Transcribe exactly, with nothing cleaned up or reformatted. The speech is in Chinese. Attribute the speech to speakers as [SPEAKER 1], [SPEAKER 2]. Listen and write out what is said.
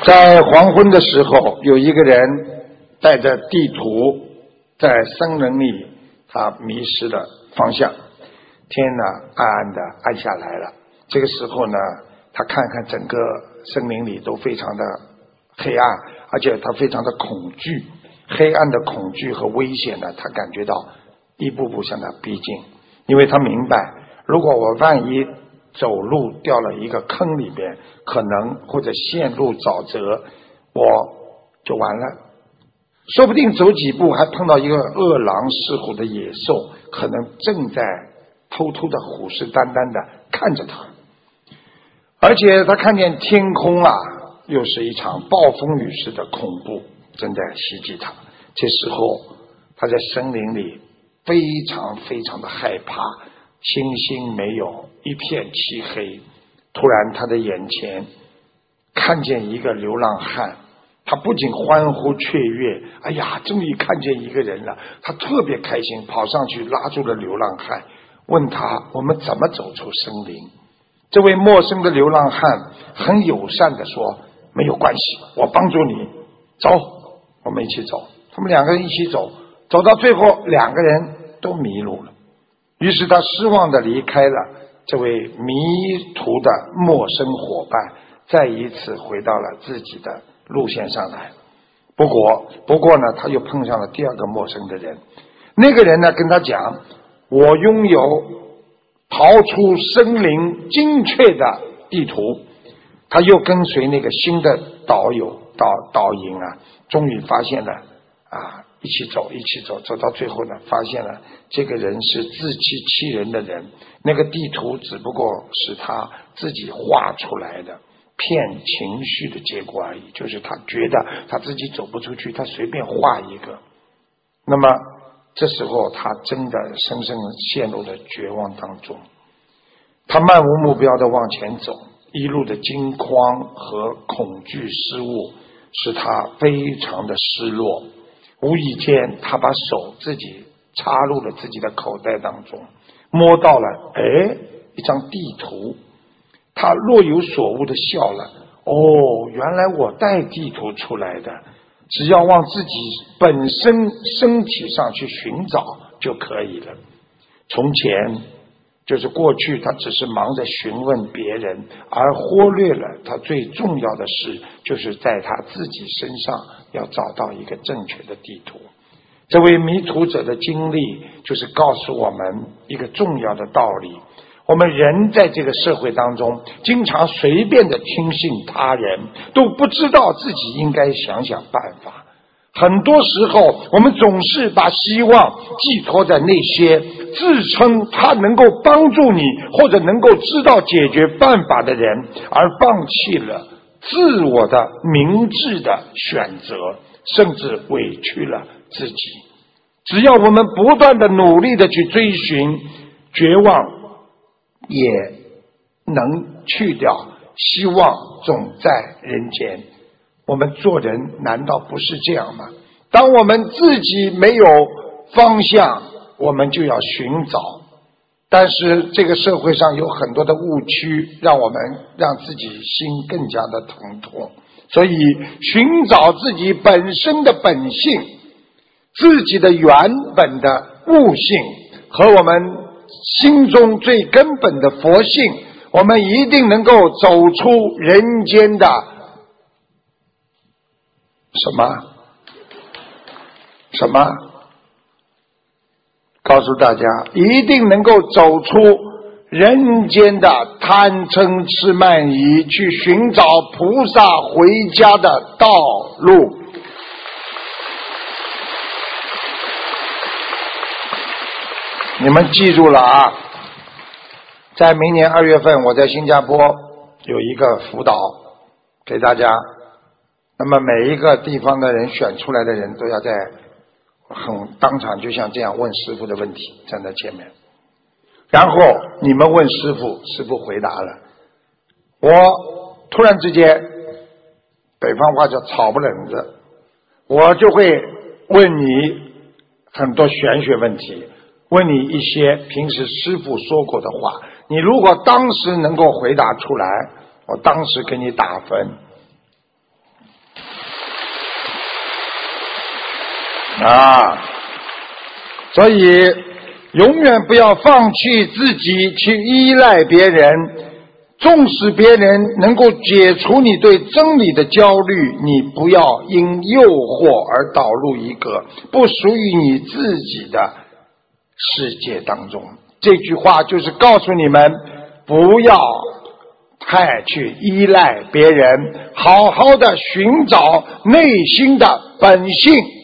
[SPEAKER 1] 在黄昏的时候，有一个人带着地图在森林里，他迷失了方向。天呢，暗暗的暗下来了。这个时候呢，他看看整个森林里都非常的黑暗，而且他非常的恐惧。黑暗的恐惧和危险呢，他感觉到一步步向他逼近。因为他明白，如果我万一走路掉了一个坑里边，可能或者陷入沼泽，我就完了。说不定走几步还碰到一个饿狼似虎的野兽，可能正在偷偷的虎视眈眈的看着他。而且他看见天空啊，又是一场暴风雨似的恐怖正在袭击他。这时候他在森林里非常非常的害怕，星星没有，一片漆黑。突然他的眼前看见一个流浪汉，他不仅欢呼雀跃，哎呀，终于看见一个人了，他特别开心，跑上去拉住了流浪汉，问他我们怎么走出森林。这位陌生的流浪汉很友善地说，没有关系，我帮助你，走，我们一起走。他们两个人一起走，走到最后两个人都迷路了。于是他失望地离开了这位迷途的陌生伙伴，再一次回到了自己的路线上来。不过不过呢，他又碰上了第二个陌生的人。那个人呢跟他讲，我拥有逃出森林精确的地图。他又跟随那个新的导游导导引啊，终于发现了啊，一起走一起走，走到最后呢，发现了这个人是自欺欺人的人，那个地图只不过是他自己画出来的骗情绪的结果而已，就是他觉得他自己走不出去，他随便画一个。那么这时候他真的深深陷入了绝望当中，他漫无目标的往前走，一路的惊慌和恐惧失误使他非常的失落。无意间他把手自己插入了自己的口袋当中，摸到了哎一张地图。他若有所悟的笑了，哦，原来我带地图出来的，只要往自己本身身体上去寻找就可以了。从前就是过去他只是忙着询问别人，而忽略了他最重要的事，就是在他自己身上要找到一个正确的地图。这位迷途者的经历就是告诉我们一个重要的道理，我们人在这个社会当中经常随便的听信他人，都不知道自己应该想想办法。很多时候我们总是把希望寄托在那些自称他能够帮助你或者能够知道解决办法的人，而放弃了自我的明智的选择，甚至委屈了自己。只要我们不断的努力的去追寻，绝望也能去掉，希望总在人间。我们做人难道不是这样吗？当我们自己没有方向，我们就要寻找。但是这个社会上有很多的误区，让我们让自己心更加的疼痛。所以寻找自己本身的本性，自己的原本的悟性和我们心中最根本的佛性，我们一定能够走出人间的什么什么告诉大家，一定能够走出人间的贪嗔痴慢疑，去寻找菩萨回家的道路。你们记住了啊，在明年二月份我在新加坡有一个辅导给大家，那么每一个地方的人选出来的人都要在很当场就像这样问师父的问题，站在前面，然后你们问师父，师父回答了，我突然之间北方话叫草不冷子，我就会问你很多玄学问题，问你一些平时师父说过的话，你如果当时能够回答出来，我当时给你打分。 啊，所以永远不要放弃自己去依赖别人，纵使别人能够解除你对真理的焦虑，你不要因诱惑而导入一个不属于你自己的世界当中。这句话就是告诉你们，不要太去依赖别人，好好的寻找内心的本性。